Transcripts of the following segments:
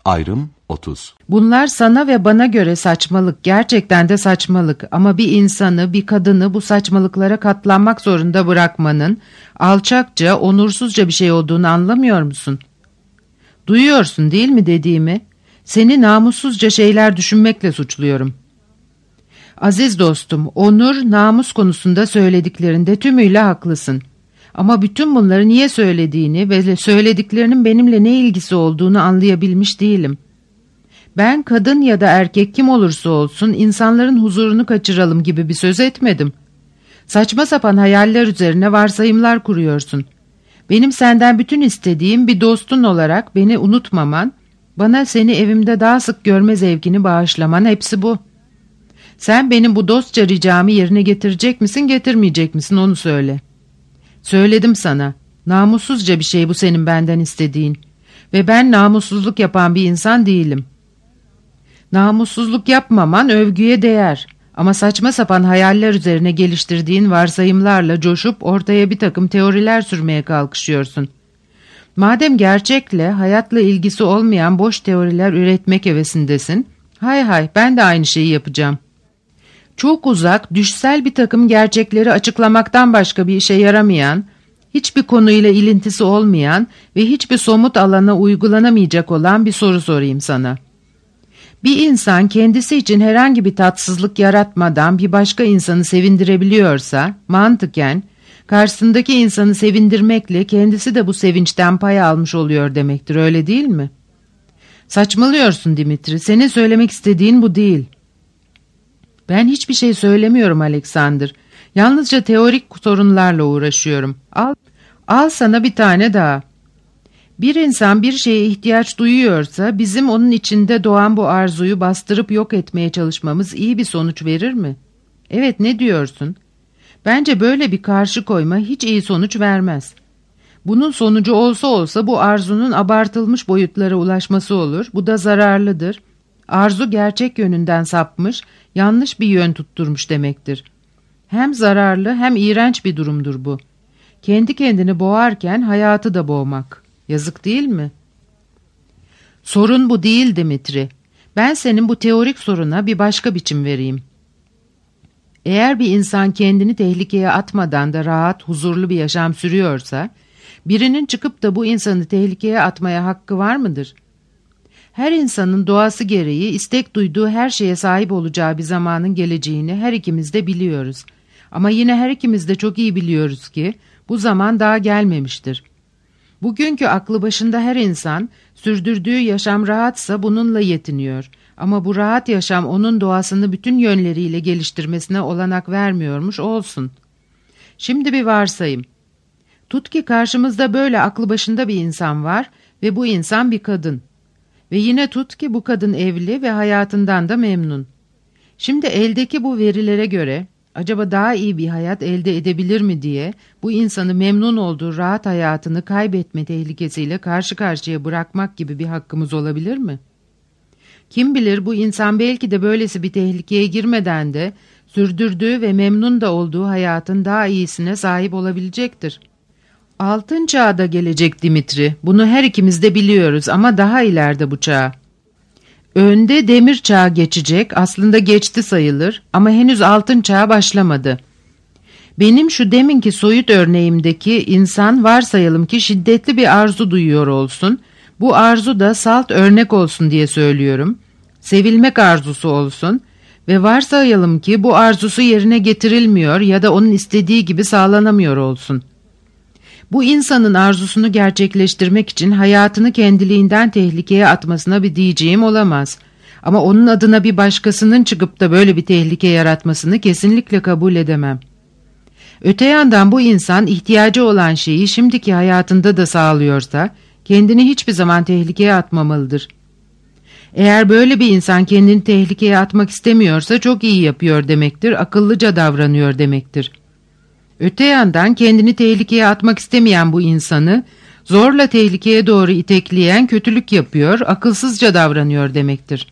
Ayrım 30. Bunlar sana ve bana göre saçmalık, gerçekten de saçmalık. Ama bir insanı, bir kadını bu saçmalıklara katlanmak zorunda bırakmanın alçakça, onursuzca bir şey olduğunu anlamıyor musun? Duyuyorsun değil mi dediğimi? Seni namussuzca şeyler düşünmekle suçluyorum. Aziz dostum, onur, namus konusunda söylediklerinde tümüyle haklısın. Ama bütün bunları niye söylediğini ve söylediklerinin benimle ne ilgisi olduğunu anlayabilmiş değilim. Ben kadın ya da erkek kim olursa olsun insanların huzurunu kaçıralım gibi bir söz etmedim. Saçma sapan hayaller üzerine varsayımlar kuruyorsun. Benim senden bütün istediğim bir dostun olarak beni unutmaman, bana seni evimde daha sık görme zevkini bağışlaman, hepsi bu. Sen benim bu dostça ricamı yerine getirecek misin, getirmeyecek misin onu söyle. Söyledim sana, namussuzca bir şey bu senin benden istediğin ve ben namussuzluk yapan bir insan değilim. Namussuzluk yapmaman övgüye değer ama saçma sapan hayaller üzerine geliştirdiğin varsayımlarla coşup ortaya bir takım teoriler sürmeye kalkışıyorsun. Madem gerçekle, hayatla ilgisi olmayan boş teoriler üretmek hevesindesin, hay hay ben de aynı şeyi yapacağım. Çok uzak, düşsel bir takım gerçekleri açıklamaktan başka bir işe yaramayan, hiçbir konuyla ilintisi olmayan ve hiçbir somut alana uygulanamayacak olan bir soru sorayım sana. Bir insan kendisi için herhangi bir tatsızlık yaratmadan bir başka insanı sevindirebiliyorsa, mantıken, karşısındaki insanı sevindirmekle kendisi de bu sevinçten pay almış oluyor demektir, öyle değil mi? Saçmalıyorsun Dimitri, senin söylemek istediğin bu değil. Ben hiçbir şey söylemiyorum Alexander. Yalnızca teorik sorunlarla uğraşıyorum. Al sana bir tane daha. Bir insan bir şeye ihtiyaç duyuyorsa bizim onun içinde doğan bu arzuyu bastırıp yok etmeye çalışmamız iyi bir sonuç verir mi? Evet, ne diyorsun? Bence böyle bir karşı koyma hiç iyi sonuç vermez. Bunun sonucu olsa olsa bu arzunun abartılmış boyutlara ulaşması olur. Bu da zararlıdır. Arzu gerçek yönünden sapmış, yanlış bir yön tutturmuş demektir. Hem zararlı hem iğrenç bir durumdur bu. Kendi kendini boğarken hayatı da boğmak. Yazık değil mi? Sorun bu değil Dimitri. Ben senin bu teorik soruna bir başka biçim vereyim. Eğer bir insan kendini tehlikeye atmadan da rahat, huzurlu bir yaşam sürüyorsa, birinin çıkıp da bu insanı tehlikeye atmaya hakkı var mıdır? Her insanın doğası gereği istek duyduğu her şeye sahip olacağı bir zamanın geleceğini her ikimiz de biliyoruz. Ama yine her ikimiz de çok iyi biliyoruz ki bu zaman daha gelmemiştir. Bugünkü aklı başında her insan sürdürdüğü yaşam rahatsa bununla yetiniyor. Ama bu rahat yaşam onun doğasını bütün yönleriyle geliştirmesine olanak vermiyormuş olsun. Şimdi bir varsayım. Tut ki karşımızda böyle aklı başında bir insan var ve bu insan bir kadın. Ve yine tut ki bu kadın evli ve hayatından da memnun. Şimdi eldeki bu verilere göre acaba daha iyi bir hayat elde edebilir mi diye bu insanı memnun olduğu rahat hayatını kaybetme tehlikesiyle karşı karşıya bırakmak gibi bir hakkımız olabilir mi? Kim bilir bu insan belki de böylesi bir tehlikeye girmeden de sürdürdüğü ve memnun da olduğu hayatın daha iyisine sahip olabilecektir. Altın çağda gelecek Dimitri. Bunu her ikimiz de biliyoruz ama daha ileride bu çağ. Önde demir çağı geçecek, aslında geçti sayılır ama henüz altın çağı başlamadı. Benim şu deminki soyut örneğimdeki insan varsayalım ki şiddetli bir arzu duyuyor olsun. Bu arzu da salt örnek olsun diye söylüyorum. Sevilmek arzusu olsun ve varsayalım ki bu arzusu yerine getirilmiyor ya da onun istediği gibi sağlanamıyor olsun. Bu insanın arzusunu gerçekleştirmek için hayatını kendiliğinden tehlikeye atmasına bir diyeceğim olamaz. Ama onun adına bir başkasının çıkıp da böyle bir tehlike yaratmasını kesinlikle kabul edemem. Öte yandan bu insan ihtiyacı olan şeyi şimdiki hayatında da sağlıyorsa kendini hiçbir zaman tehlikeye atmamalıdır. Eğer böyle bir insan kendini tehlikeye atmak istemiyorsa çok iyi yapıyor demektir, akıllıca davranıyor demektir. Öte yandan kendini tehlikeye atmak istemeyen bu insanı zorla tehlikeye doğru itekleyen kötülük yapıyor, akılsızca davranıyor demektir.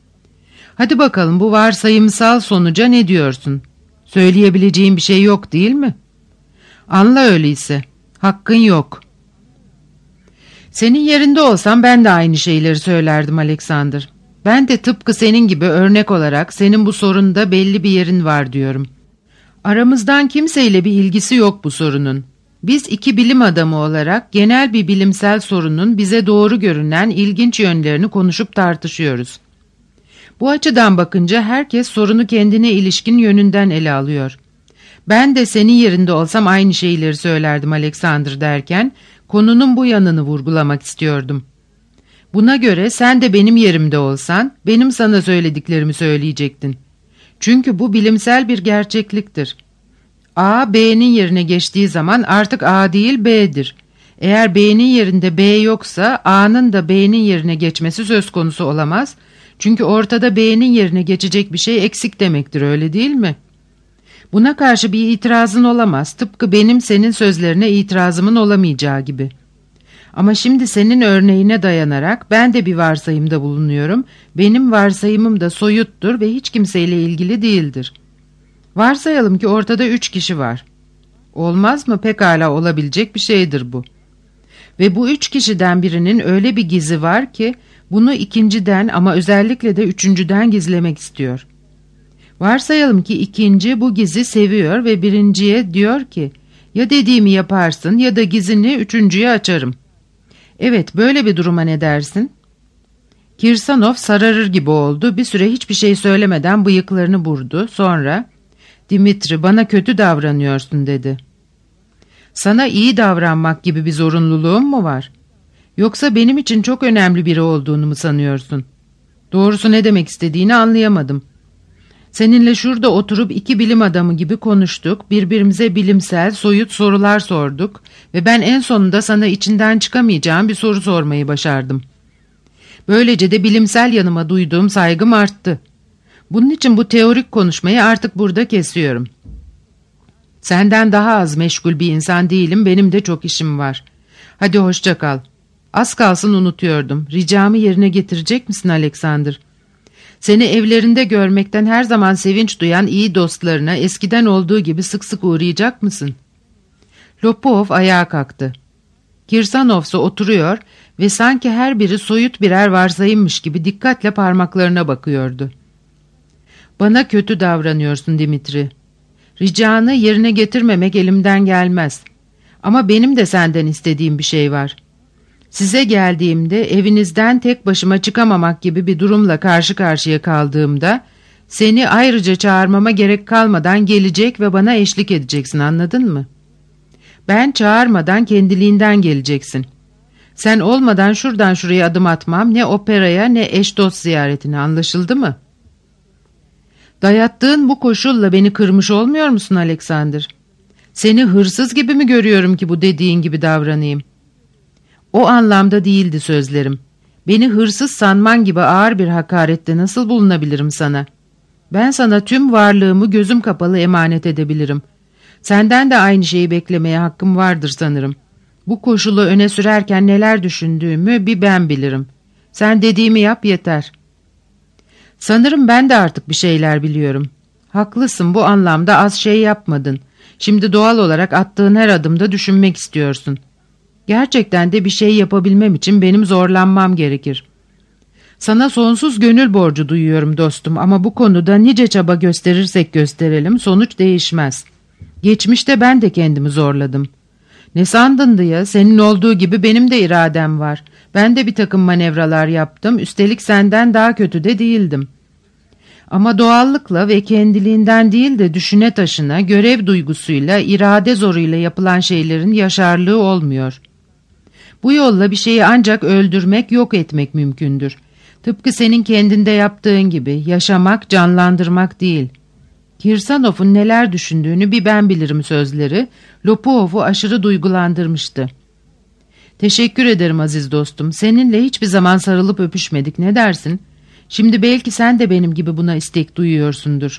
Hadi bakalım bu varsayımsal sonuca ne diyorsun? Söyleyebileceğin bir şey yok değil mi? Anla öyleyse. Hakkın yok. Senin yerinde olsam ben de aynı şeyleri söylerdim Alexander. Ben de tıpkı senin gibi örnek olarak senin bu sorunda belli bir yerin var diyorum. Aramızdan kimseyle bir ilgisi yok bu sorunun. Biz iki bilim adamı olarak genel bir bilimsel sorunun bize doğru görünen ilginç yönlerini konuşup tartışıyoruz. Bu açıdan bakınca herkes sorunu kendine ilişkin yönünden ele alıyor. Ben de senin yerinde olsam aynı şeyleri söylerdim Alexander derken konunun bu yanını vurgulamak istiyordum. Buna göre sen de benim yerimde olsan benim sana söylediklerimi söyleyecektin. Çünkü bu bilimsel bir gerçekliktir. A, B'nin yerine geçtiği zaman artık A değil B'dir. Eğer B'nin yerinde B yoksa A'nın da B'nin yerine geçmesi söz konusu olamaz. Çünkü ortada B'nin yerine geçecek bir şey eksik demektir, öyle değil mi? Buna karşı bir itirazın olamaz, tıpkı benim senin sözlerine itirazımın olamayacağı gibi. Ama şimdi senin örneğine dayanarak ben de bir varsayımda bulunuyorum. Benim varsayımım da soyuttur ve hiç kimseyle ilgili değildir. Varsayalım ki ortada 3 kişi var. Olmaz mı? Pekala olabilecek bir şeydir bu. Ve bu 3 kişiden birinin öyle bir gizi var ki bunu ikinciden ama özellikle de üçüncüden gizlemek istiyor. Varsayalım ki ikinci bu gizi seviyor ve birinciye diyor ki ya dediğimi yaparsın ya da gizini üçüncüye açarım. Evet, böyle bir duruma ne dersin? Kirsanov sararır gibi oldu. Bir süre hiçbir şey söylemeden bıyıklarını burdu. Sonra Dimitri, bana kötü davranıyorsun dedi. Sana iyi davranmak gibi bir zorunluluğum mu var? Yoksa benim için çok önemli biri olduğunu mu sanıyorsun? Doğrusu ne demek istediğini anlayamadım. Seninle şurada oturup iki bilim adamı gibi konuştuk, birbirimize bilimsel, soyut sorular sorduk ve ben en sonunda sana içinden çıkamayacağım bir soru sormayı başardım. Böylece de bilimsel yanıma duyduğum saygım arttı. Bunun için bu teorik konuşmayı artık burada kesiyorum. Senden daha az meşgul bir insan değilim, benim de çok işim var. Hadi hoşça kal. Az kalsın unutuyordum. Ricamı yerine getirecek misin Alexander? Seni evlerinde görmekten her zaman sevinç duyan iyi dostlarına eskiden olduğu gibi sık sık uğrayacak mısın? Lopov ayağa kalktı. Kirsanov ise oturuyor ve sanki her biri soyut birer varsayımmış gibi dikkatle parmaklarına bakıyordu. Bana kötü davranıyorsun Dimitri. Ricanı yerine getirmemek elimden gelmez. Ama benim de senden istediğim bir şey var. Size geldiğimde evinizden tek başıma çıkamamak gibi bir durumla karşı karşıya kaldığımda seni ayrıca çağırmama gerek kalmadan gelecek ve bana eşlik edeceksin, anladın mı? Ben çağırmadan kendiliğinden geleceksin. Sen olmadan şuradan şuraya adım atmam, ne operaya ne eş dost ziyaretine, anlaşıldı mı? Dayattığın bu koşulla beni kırmış olmuyor musun Alexander? Seni hırsız gibi mi görüyorum ki bu dediğin gibi davranayım? O anlamda değildi sözlerim. Beni hırsız sanman gibi ağır bir hakarette nasıl bulunabilirim sana? Ben sana tüm varlığımı gözüm kapalı emanet edebilirim. Senden de aynı şeyi beklemeye hakkım vardır sanırım. Bu koşulu öne sürerken neler düşündüğümü bir ben bilirim. Sen dediğimi yap yeter. Sanırım ben de artık bir şeyler biliyorum. Haklısın, bu anlamda az şey yapmadın. Şimdi doğal olarak attığın her adımda düşünmek istiyorsun. Gerçekten de bir şey yapabilmem için benim zorlanmam gerekir. Sana sonsuz gönül borcu duyuyorum dostum ama bu konuda nice çaba gösterirsek gösterelim sonuç değişmez. Geçmişte ben de kendimi zorladım. Ne sandın diye, senin olduğu gibi benim de iradem var. Ben de bir takım manevralar yaptım, üstelik senden daha kötü de değildim. Ama doğallıkla ve kendiliğinden değil de düşüne taşına, görev duygusuyla, irade zoruyla yapılan şeylerin yaşarlığı olmuyor. Bu yolla bir şeyi ancak öldürmek, yok etmek mümkündür. Tıpkı senin kendinde yaptığın gibi, yaşamak, canlandırmak değil. Kirsanov'un neler düşündüğünü bir ben bilirim sözleri, Lopov'u aşırı duygulandırmıştı. Teşekkür ederim aziz dostum, seninle hiçbir zaman sarılıp öpüşmedik, ne dersin? Şimdi belki sen de benim gibi buna istek duyuyorsundur.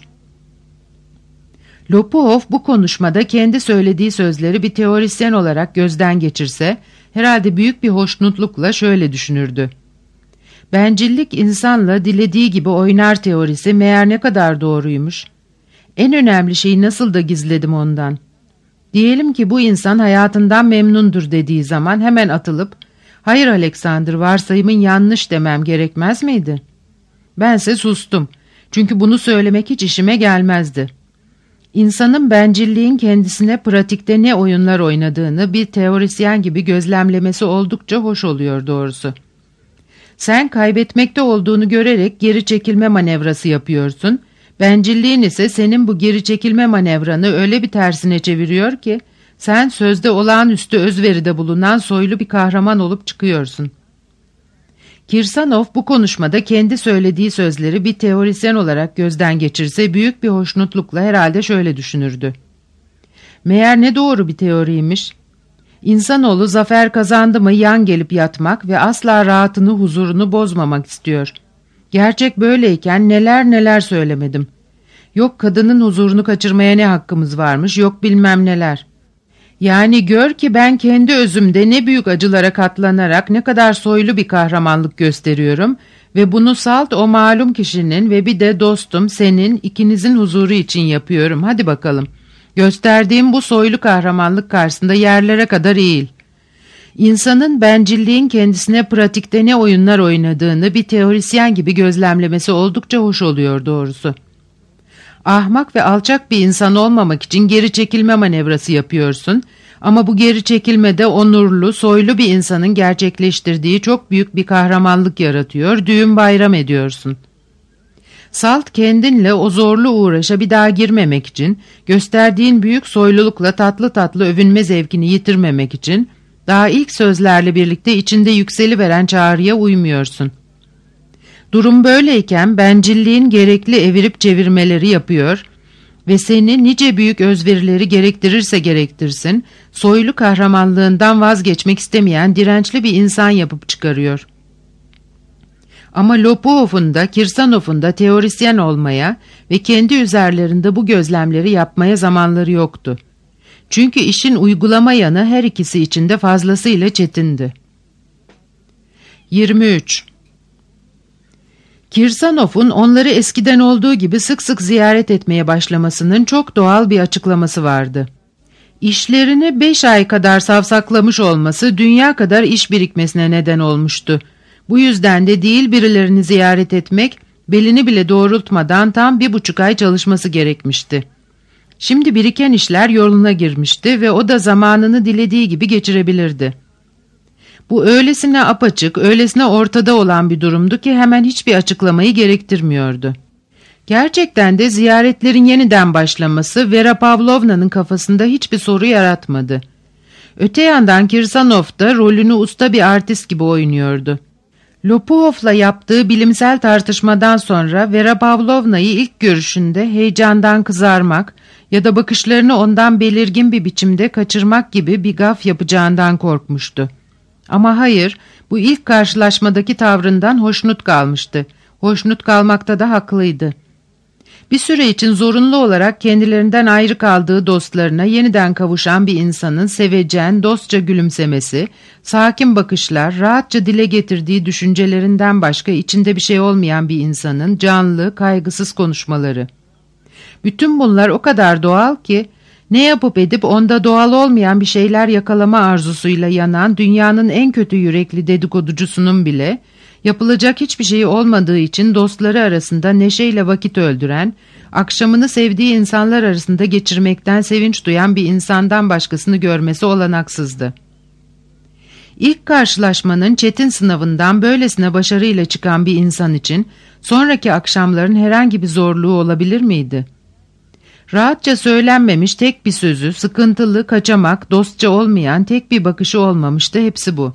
Lopov bu konuşmada kendi söylediği sözleri bir teorisyen olarak gözden geçirse, herhalde büyük bir hoşnutlukla şöyle düşünürdü. Bencillik insanla dilediği gibi oynar teorisi meğer ne kadar doğruymuş. En önemli şeyi nasıl da gizledim ondan. Diyelim ki bu insan hayatından memnundur dediği zaman hemen atılıp, Hayır Alexander, varsayımın yanlış demem gerekmez miydi? Bense sustum. Çünkü bunu söylemek hiç işime gelmezdi. İnsanın bencilliğin kendisine pratikte ne oyunlar oynadığını bir teorisyen gibi gözlemlemesi oldukça hoş oluyor doğrusu. Sen kaybetmekte olduğunu görerek geri çekilme manevrası yapıyorsun. Bencilliğin ise senin bu geri çekilme manevranı öyle bir tersine çeviriyor ki sen sözde olağanüstü özveride bulunan soylu bir kahraman olup çıkıyorsun. Kirsanov bu konuşmada kendi söylediği sözleri bir teorisyen olarak gözden geçirse büyük bir hoşnutlukla herhalde şöyle düşünürdü. Meğer ne doğru bir teoriymiş. İnsanoğlu zafer kazandı mı yan gelip yatmak ve asla rahatını, huzurunu bozmamak istiyor. Gerçek böyleyken neler neler söylemedim. Yok kadının huzurunu kaçırmaya ne hakkımız varmış, yok bilmem neler. Yani gör ki ben kendi özümde ne büyük acılara katlanarak ne kadar soylu bir kahramanlık gösteriyorum ve bunu salt o malum kişinin ve bir de dostum senin ikinizin huzuru için yapıyorum. Hadi bakalım. Gösterdiğim bu soylu kahramanlık karşısında yerlere kadar eğil. İnsanın bencilliğin kendisine pratikte ne oyunlar oynadığını bir teorisyen gibi gözlemlemesi oldukça hoş oluyor doğrusu. Ahmak ve alçak bir insan olmamak için geri çekilme manevrası yapıyorsun ama bu geri çekilmede onurlu, soylu bir insanın gerçekleştirdiği çok büyük bir kahramanlık yaratıyor, düğün bayram ediyorsun. Salt kendinle o zorlu uğraşa bir daha girmemek için, gösterdiğin büyük soylulukla tatlı tatlı övünme zevkini yitirmemek için, daha ilk sözlerle birlikte içinde yükseliveren çağrıya uymuyorsun. Durum böyleyken bencilliğin gerekli evirip çevirmeleri yapıyor ve seni nice büyük özverileri gerektirirse gerektirsin, soylu kahramanlığından vazgeçmek istemeyen dirençli bir insan yapıp çıkarıyor. Ama Lopuov'un da Kirsanov'un da teorisyen olmaya ve kendi üzerlerinde bu gözlemleri yapmaya zamanları yoktu. Çünkü işin uygulama yanı her ikisi için de fazlasıyla çetindi. 23. Kirsanov'un onları eskiden olduğu gibi sık sık ziyaret etmeye başlamasının çok doğal bir açıklaması vardı. İşlerini 5 ay kadar savsaklamış olması dünya kadar iş birikmesine neden olmuştu. Bu yüzden de değil birilerini ziyaret etmek, belini bile doğrultmadan tam 1,5 ay çalışması gerekmişti. Şimdi biriken işler yoluna girmişti ve o da zamanını dilediği gibi geçirebilirdi. Bu öylesine apaçık, öylesine ortada olan bir durumdu ki hemen hiçbir açıklamayı gerektirmiyordu. Gerçekten de ziyaretlerin yeniden başlaması Vera Pavlovna'nın kafasında hiçbir soru yaratmadı. Öte yandan Kirsanov da rolünü usta bir artist gibi oynuyordu. Lopuov'la yaptığı bilimsel tartışmadan sonra Vera Pavlovna'yı ilk görüşünde heyecandan kızarmak ya da bakışlarını ondan belirgin bir biçimde kaçırmak gibi bir gaf yapacağından korkmuştu. Ama hayır, bu ilk karşılaşmadaki tavrından hoşnut kalmıştı. Hoşnut kalmakta da haklıydı. Bir süre için zorunlu olarak kendilerinden ayrı kaldığı dostlarına yeniden kavuşan bir insanın sevecen, dostça gülümsemesi, sakin bakışlar, rahatça dile getirdiği düşüncelerinden başka içinde bir şey olmayan bir insanın canlı, kaygısız konuşmaları. Bütün bunlar o kadar doğal ki, ne yapıp edip onda doğal olmayan bir şeyler yakalama arzusuyla yanan dünyanın en kötü yürekli dedikoducusunun bile, yapılacak hiçbir şey olmadığı için dostları arasında neşeyle vakit öldüren, akşamını sevdiği insanlar arasında geçirmekten sevinç duyan bir insandan başkasını görmesi olanaksızdı. İlk karşılaşmanın çetin sınavından böylesine başarıyla çıkan bir insan için sonraki akşamların herhangi bir zorluğu olabilir miydi? Rahatça söylenmemiş tek bir sözü, sıkıntılı, kaçamak, dostça olmayan tek bir bakışı olmamıştı, hepsi bu.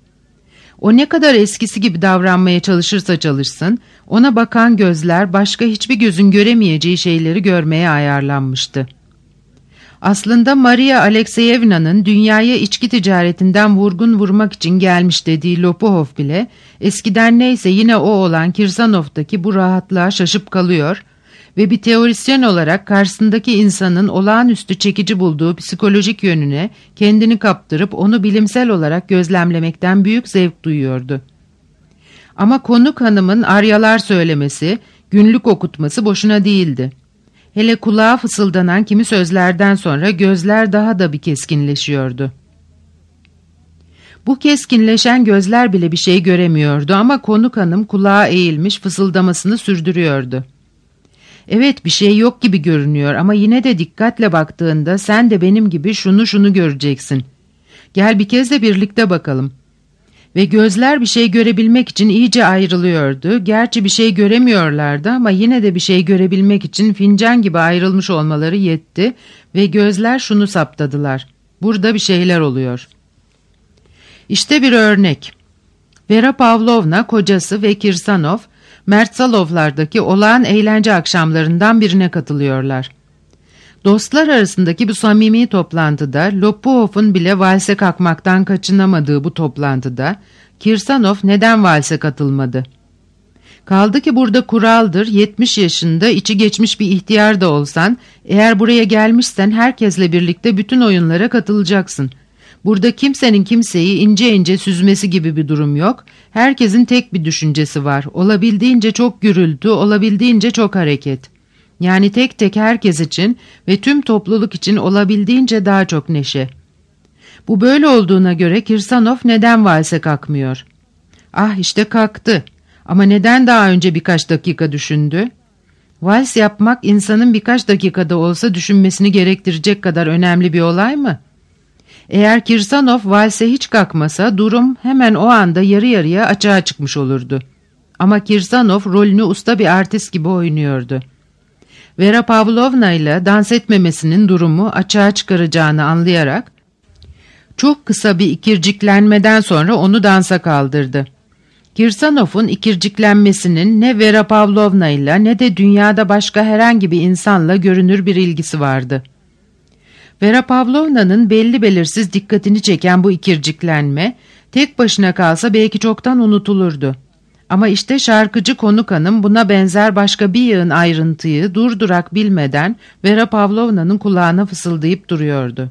O ne kadar eskisi gibi davranmaya çalışırsa çalışsın, ona bakan gözler başka hiçbir gözün göremeyeceği şeyleri görmeye ayarlanmıştı. Aslında Maria Alexeyevna'nın dünyaya içki ticaretinden vurgun vurmak için gelmiş dediği Lopuov bile, eskiden neyse yine o olan Kirsanov'daki bu rahatlığa şaşıp kalıyor ve bir teorisyen olarak karşısındaki insanın olağanüstü çekici bulduğu psikolojik yönüne kendini kaptırıp onu bilimsel olarak gözlemlemekten büyük zevk duyuyordu. Ama konuk hanımın aryalar söylemesi, günlük okutması boşuna değildi. Hele kulağa fısıldanan kimi sözlerden sonra gözler daha da bir keskinleşiyordu. Bu keskinleşen gözler bile bir şey göremiyordu ama konuk hanım kulağa eğilmiş fısıldamasını sürdürüyordu. Evet, bir şey yok gibi görünüyor ama yine de dikkatle baktığında sen de benim gibi şunu göreceksin. Gel bir kez de birlikte bakalım. Ve gözler bir şey görebilmek için iyice ayrılıyordu. Gerçi bir şey göremiyorlardı ama yine de bir şey görebilmek için fincan gibi ayrılmış olmaları yetti ve gözler şunu saptadılar. Burada bir şeyler oluyor. İşte bir örnek. Vera Pavlovna, kocası ve Kirsanov, Mertsalovlardaki olağan eğlence akşamlarından birine katılıyorlar. Dostlar arasındaki bu samimi toplantıda Lopuov'un bile valse kalkmaktan kaçınamadığı bu toplantıda Kirsanov neden valse katılmadı? Kaldı ki burada kuraldır, 70 yaşında içi geçmiş bir ihtiyar da olsan, eğer buraya gelmişsen herkesle birlikte bütün oyunlara katılacaksın. Burada kimsenin kimseyi ince ince süzmesi gibi bir durum yok. Herkesin tek bir düşüncesi var. Olabildiğince çok gürültü, olabildiğince çok hareket. Yani tek tek herkes için ve tüm topluluk için olabildiğince daha çok neşe. Bu böyle olduğuna göre Kirsanov neden valse kalkmıyor? Ah işte kalktı. Ama neden daha önce birkaç dakika düşündü? Vals yapmak insanın birkaç dakikada olsa düşünmesini gerektirecek kadar önemli bir olay mı? Eğer Kirsanov valse hiç kalkmasa durum hemen o anda yarı yarıya açığa çıkmış olurdu. Ama Kirsanov rolünü usta bir artist gibi oynuyordu. Vera Pavlovna ile dans etmemesinin durumu açığa çıkaracağını anlayarak çok kısa bir ikirciklenmeden sonra onu dansa kaldırdı. Kirsanov'un ikirciklenmesinin ne Vera Pavlovna ile ne de dünyada başka herhangi bir insanla görünür bir ilgisi vardı. Vera Pavlovna'nın belli belirsiz dikkatini çeken bu ikirciklenme tek başına kalsa belki çoktan unutulurdu. Ama işte şarkıcı konuk hanım buna benzer başka bir yığın ayrıntıyı durdurak bilmeden Vera Pavlovna'nın kulağına fısıldayıp duruyordu.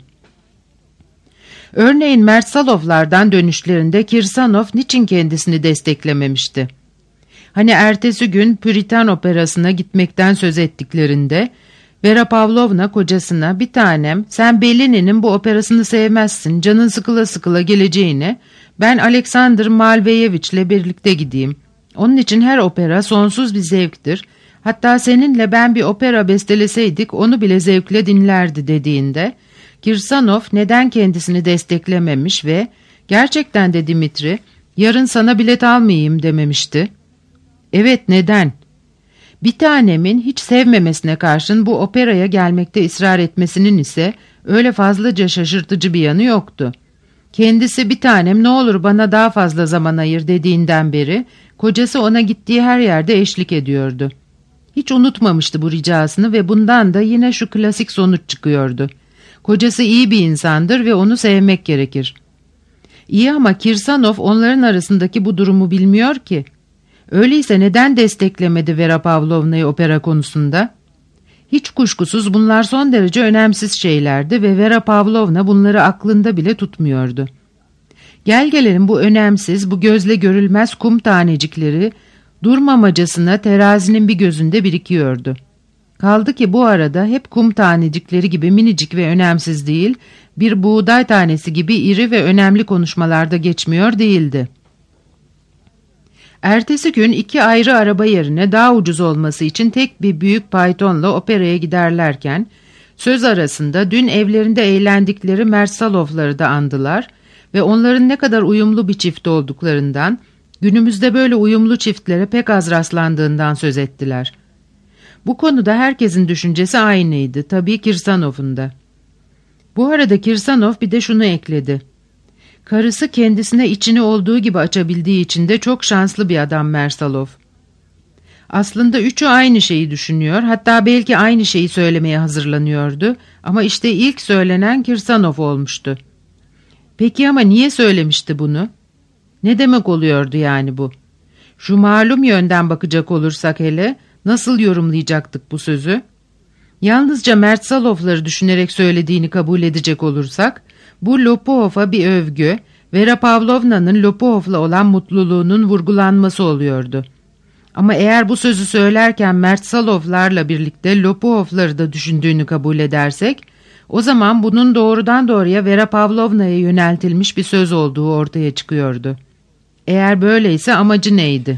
Örneğin Mertsalovlardan dönüşlerinde Kirsanov niçin kendisini desteklememişti? Hani ertesi gün Puritan operasına gitmekten söz ettiklerinde Vera Pavlovna kocasına bir tanem sen Bellini'nin bu operasını sevmezsin canın sıkıla sıkıla geleceğine ben Alexander Malveyevich'le birlikte gideyim. Onun için her opera sonsuz bir zevktir. Hatta seninle ben bir opera besteleseydik onu bile zevkle dinlerdi dediğinde Kirsanov neden kendisini desteklememiş ve gerçekten de Dimitri yarın sana bilet almayayım dememişti. Evet neden? Bir tanemin hiç sevmemesine karşın bu operaya gelmekte ısrar etmesinin ise öyle fazlaca şaşırtıcı bir yanı yoktu. Kendisi bir tanem ne olur bana daha fazla zaman ayır dediğinden beri kocası ona gittiği her yerde eşlik ediyordu. Hiç unutmamıştı bu ricasını ve bundan da yine şu klasik sonuç çıkıyordu. Kocası iyi bir insandır ve onu sevmek gerekir. İyi ama Kirsanov onların arasındaki bu durumu bilmiyor ki. Öyleyse neden desteklemedi Vera Pavlovna'yı opera konusunda? Hiç kuşkusuz bunlar son derece önemsiz şeylerdi ve Vera Pavlovna bunları aklında bile tutmuyordu. Gel gelelim bu önemsiz, bu gözle görülmez kum tanecikleri durmamacasına terazinin bir gözünde birikiyordu. Kaldı ki bu arada hep kum tanecikleri gibi minicik ve önemsiz değil, bir buğday tanesi gibi iri ve önemli konuşmalarda geçmiyor değildi. Ertesi gün 2 ayrı araba yerine daha ucuz olması için tek bir büyük paytonla operaya giderlerken, söz arasında dün evlerinde eğlendikleri Mertsalovları da andılar ve onların ne kadar uyumlu bir çift olduklarından, günümüzde böyle uyumlu çiftlere pek az rastlandığından söz ettiler. Bu konuda herkesin düşüncesi aynıydı, tabii Kirsanov'un da. Bu arada Kirsanov bir de şunu ekledi. Karısı kendisine içini olduğu gibi açabildiği için de çok şanslı bir adam Mersalov. Aslında üçü aynı şeyi düşünüyor, hatta belki aynı şeyi söylemeye hazırlanıyordu ama işte ilk söylenen Kirsanov olmuştu. Peki ama niye söylemişti bunu? Ne demek oluyordu yani bu? Şu malum yönden bakacak olursak hele, nasıl yorumlayacaktık bu sözü? Yalnızca Mertsalovları düşünerek söylediğini kabul edecek olursak, bu Lopuov'a bir övgü, Vera Pavlovna'nın Lopuov'la olan mutluluğunun vurgulanması oluyordu. Ama eğer bu sözü söylerken Mertsalovlarla birlikte Lopuov'ları da düşündüğünü kabul edersek, O zaman bunun doğrudan doğruya Vera Pavlovna'ya yöneltilmiş bir söz olduğu ortaya çıkıyordu. Eğer böyleyse amacı neydi?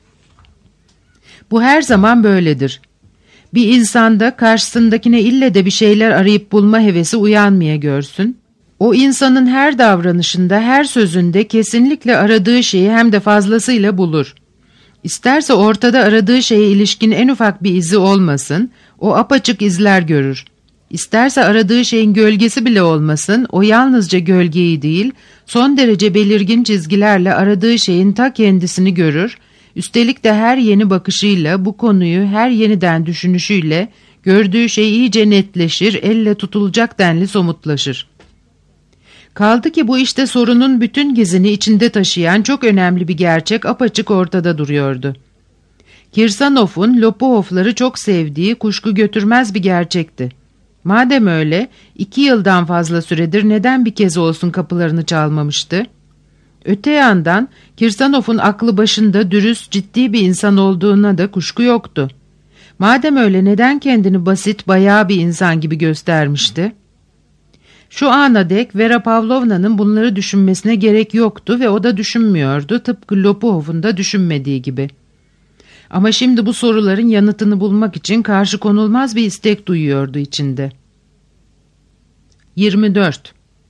Bu her zaman böyledir. Bir insanda karşısındakine ille de bir şeyler arayıp bulma hevesi uyanmaya görsün. O insanın her davranışında, her sözünde kesinlikle aradığı şeyi hem de fazlasıyla bulur. İsterse ortada aradığı şeye ilişkin en ufak bir izi olmasın, o apaçık izler görür. İsterse aradığı şeyin gölgesi bile olmasın, o yalnızca gölgeyi değil, son derece belirgin çizgilerle aradığı şeyin ta kendisini görür. Üstelik de her yeni bakışıyla, bu konuyu her yeniden düşünüşüyle gördüğü şey iyice netleşir, elle tutulacak denli somutlaşır. Kaldı ki bu işte sorunun bütün gizini içinde taşıyan çok önemli bir gerçek apaçık ortada duruyordu. Kirsanov'un Lopuhovları çok sevdiği kuşku götürmez bir gerçekti. Madem öyle, 2 yıldan fazla süredir neden bir kez olsun kapılarını çalmamıştı? Öte yandan Kirsanov'un aklı başında dürüst, ciddi bir insan olduğuna da kuşku yoktu. Madem öyle neden kendini basit, bayağı bir insan gibi göstermişti? Şu ana dek Vera Pavlovna'nın bunları düşünmesine gerek yoktu ve o da düşünmüyordu, tıpkı Lopuhov'un da düşünmediği gibi. Ama şimdi bu soruların yanıtını bulmak için karşı konulmaz bir istek duyuyordu içinde. 24.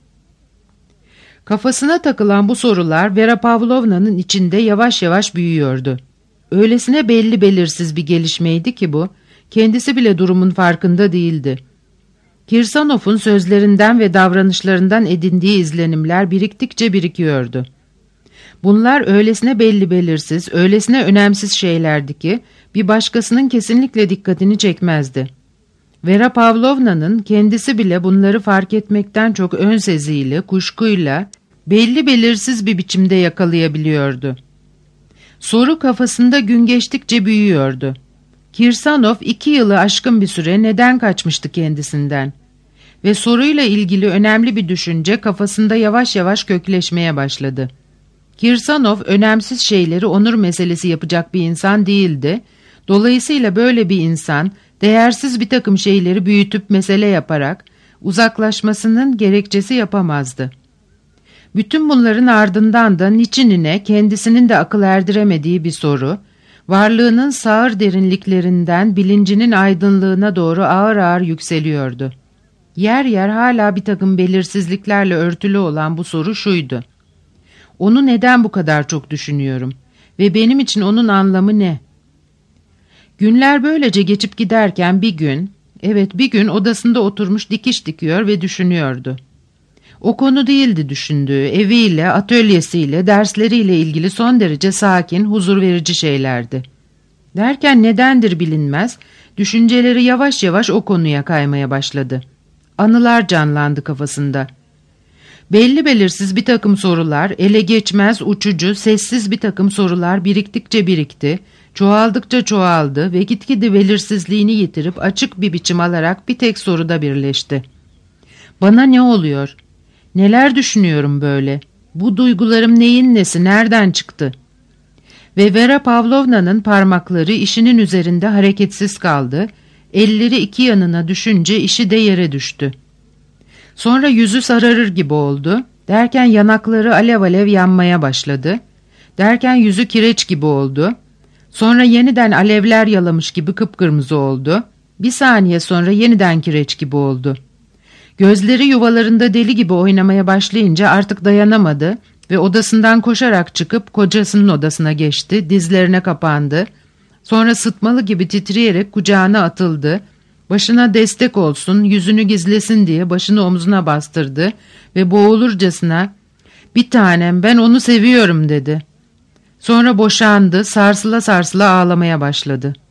Kafasına takılan bu sorular Vera Pavlovna'nın içinde yavaş yavaş büyüyordu. Öylesine belli belirsiz bir gelişmeydi ki bu, kendisi bile durumun farkında değildi. Kirsanov'un sözlerinden ve davranışlarından edindiği izlenimler biriktikçe birikiyordu. Bunlar öylesine belli belirsiz, öylesine önemsiz şeylerdi ki bir başkasının kesinlikle dikkatini çekmezdi. Vera Pavlovna'nın kendisi bile bunları fark etmekten çok ön seziyle, kuşkuyla, belli belirsiz bir biçimde yakalayabiliyordu. Soru kafasında gün geçtikçe büyüyordu. Kirsanov 2 yılı aşkın bir süre neden kaçmıştı kendisinden? Ve soruyla ilgili önemli bir düşünce kafasında yavaş yavaş kökleşmeye başladı. Kirsanov önemsiz şeyleri onur meselesi yapacak bir insan değildi. Dolayısıyla böyle bir insan değersiz bir takım şeyleri büyütüp mesele yaparak uzaklaşmasının gerekçesi yapamazdı. Bütün bunların ardından da niçinine kendisinin de akıl erdiremediği bir soru, varlığının sağır derinliklerinden bilincinin aydınlığına doğru ağır ağır yükseliyordu. Yer yer hala bir takım belirsizliklerle örtülü olan bu soru şuydu: onu neden bu kadar çok düşünüyorum ve benim için onun anlamı ne? Günler böylece geçip giderken bir gün odasında oturmuş dikiş dikiyor ve düşünüyordu. O konu değildi düşündüğü, eviyle, atölyesiyle, dersleriyle ilgili son derece sakin, huzur verici şeylerdi. Derken nedendir bilinmez, düşünceleri yavaş yavaş o konuya kaymaya başladı. Anılar canlandı kafasında. Belli belirsiz bir takım sorular, ele geçmez, uçucu, sessiz bir takım sorular biriktikçe birikti, çoğaldıkça çoğaldı ve gitgide belirsizliğini yitirip açık bir biçim alarak bir tek soruda birleşti. Bana ne oluyor? Neler düşünüyorum böyle? Bu duygularım neyin nesi, nereden çıktı? Ve Vera Pavlovna'nın parmakları işinin üzerinde hareketsiz kaldı, elleri 2 yanına düşünce işi de yere düştü. Sonra yüzü sararır gibi oldu, derken yanakları alev alev yanmaya başladı, derken yüzü kireç gibi oldu, sonra yeniden alevler yalamış gibi kıpkırmızı oldu, bir saniye sonra yeniden kireç gibi oldu. Gözleri yuvalarında deli gibi oynamaya başlayınca artık dayanamadı ve odasından koşarak çıkıp kocasının odasına geçti, dizlerine kapandı, sonra sıtmalı gibi titreyerek kucağına atıldı, başına destek olsun, yüzünü gizlesin diye başını omzuna bastırdı ve boğulurcasına "Bir tanem, ben onu seviyorum" dedi. Sonra boşandı, sarsıla sarsıla ağlamaya başladı.